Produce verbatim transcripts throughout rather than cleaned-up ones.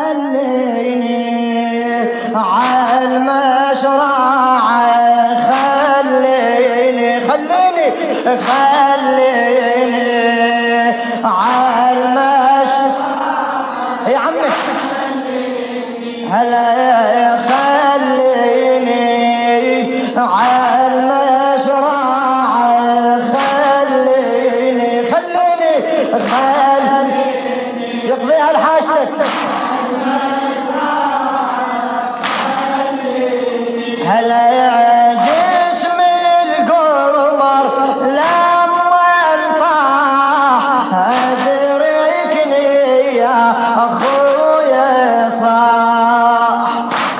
خليني عالمشرعة خليني خليني خليني عالمشرعة يا عمي هلا خليني عالمشرعة خليني خليني خليني يقضيها لحاجتك هلا يا جسم القمر لما انطاح ادركني يا اخويا صاح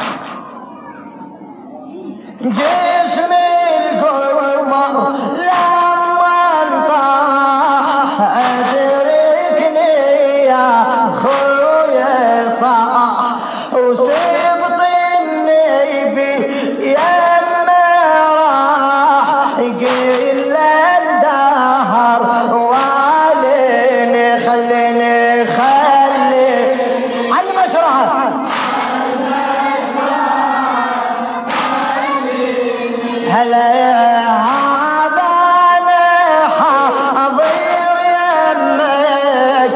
جسم القمر لما انطاح ادركني يا اخويا صاح وسبط النبي يما راح قل الدهر وعليني خليني خلي على المشرعة هلا هذا انا حاضر يمك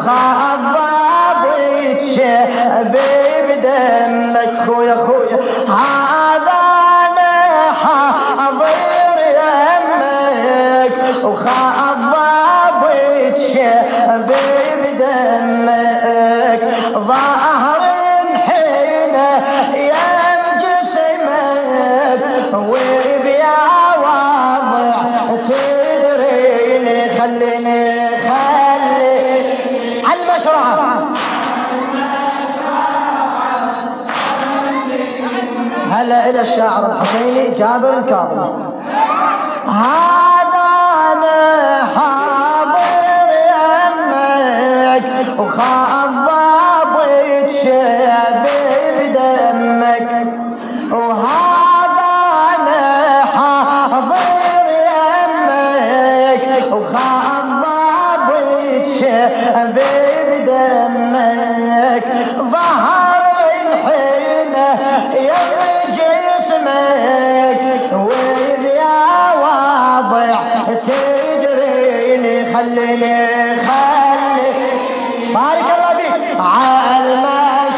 وخضبت شبيب دمك خويا خويا هذا انا حاضر يمك وخضبت شبيب دمك ظهر حينه يم جسمك وبيا واضع تدريني خليني خلي على المشرعة هلا الى الشاعر الحسيني جابر الكاظمي هذا انا حاضر يمك وخضبت شبيب دمك وهذا انا حاضر يمك وخضبت شبيب دمك ظهر الحينه يا جسمك ويا واضع تدريني خليني خلي بارك الله فيك عالمش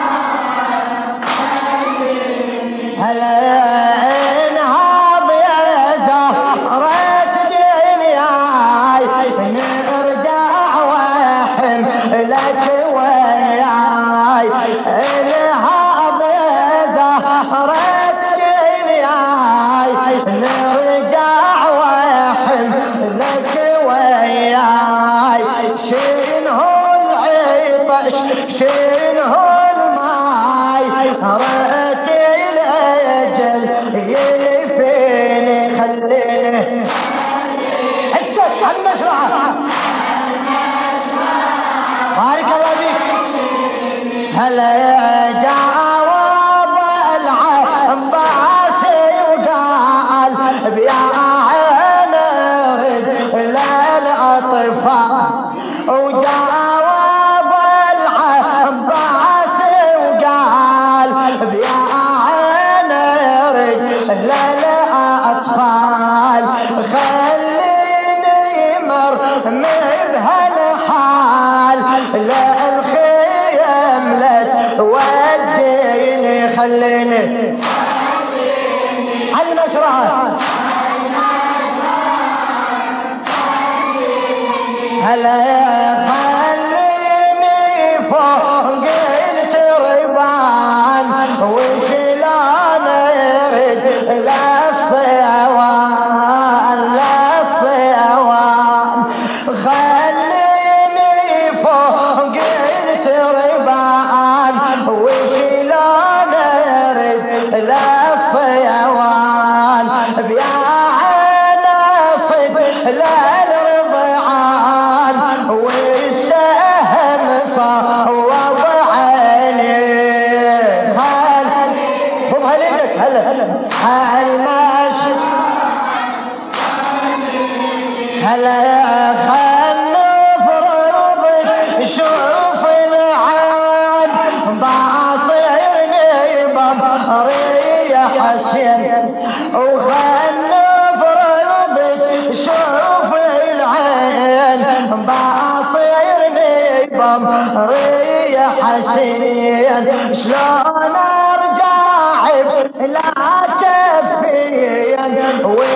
هلا انهض يا زهرة دنياي نرجع واحم لك وياي انهض يا زهرة دنياي نرجع واحم لك وياي شنو العطش شنو الماي رأت الاجل يلفيني خليني هسه على المشرعة بارك الله فيك هلا يا جاوب العباس وقال بيا عين رد للاطفال وجاوب العباس وقال بيا عين رد للاطفال خليني مر من بهالحال للخيم لا توديني خليني على المشرعة هلا خليني فوق التربان وشلون ارد للصيوان للصيوان خليني فوق التربان وشلون ارد للصيوان بيا عين صب للرضعان يا حسين شلون ارجع لا جفين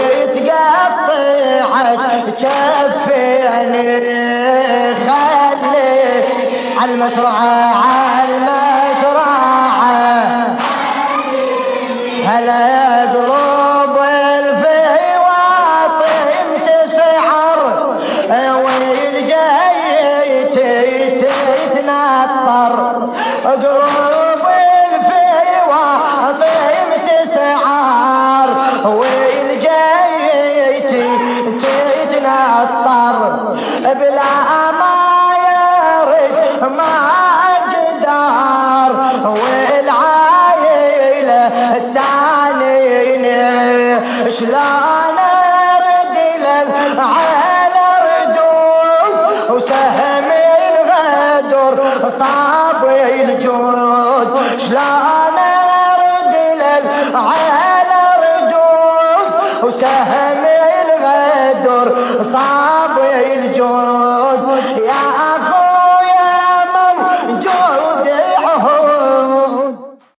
ويتقطعت جفيني خلي عالمشرعة عالمشرعة هلا يضرب الفيواط تسعر والجاي تتنطر اضرب الفيواط تسعر والجاي تتنطر بلا ما يرد ما اقدر والعايلة الثانيين شلون ارد على ردود وسهم الغدر صاب الجود شلون ارد على ردود وسهم الغدر صاب الجود يا